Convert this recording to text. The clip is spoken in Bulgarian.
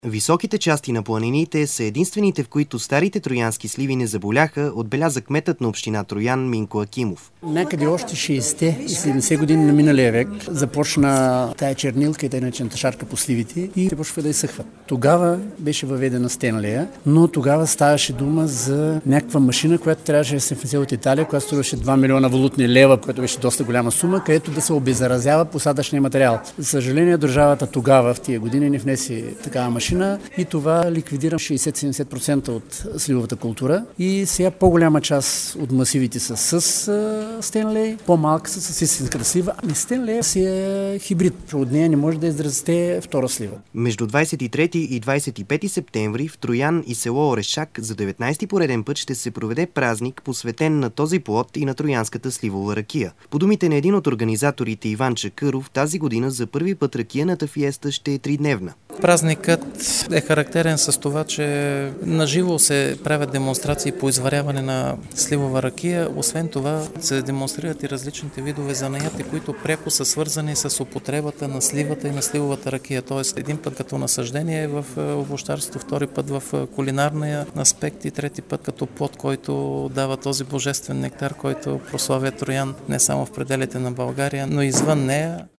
Високите части на планините са единствените, в които старите троянски сливи не заболяха, отбеляза кметът на община Троян Минко Акимов. Някъде още 60 и 70 години на миналия век започна тая чернилка и тая наречената шарка по сливите и те почва да изсъхват. Тогава беше въведена стенлея, но тогава ставаше дума за някаква машина, която трябваше да се внесе от Италия, която струваше 2 милиона валутни лева, което беше доста голяма сума, където да се обеззаразява посадъчния материал. За съжаление, държавата тогава в тия години не внесе такава машина и това ликвидира 60-70% от сливовата култура. И сега по-голяма част от масивите са с стенлей, по-малка са с истинската слива. Стенлей си е хибрид. От нея не може да израсте втора слива. Между 23 и 25 септември в Троян и село Орешак за 19-ти пореден път ще се проведе празник, посветен на този плод и на троянската сливова ракия. По думите на един от организаторите Иван Чакъров, тази година за първи път ракияната фиеста ще е 3-дневна. Празникът е характерен с това, че наживо се правят демонстрации по изваряване на сливова ракия. Освен това се демонстрират и различните видове занаяти, които пряко са свързани с употребата на сливата и на сливовата ракия. Тоест един път като насъждение в овощарството, втори път в кулинарния аспект и трети път като плод, който дава този божествен нектар, който прославя Троян не само в пределите на България, но и извън нея.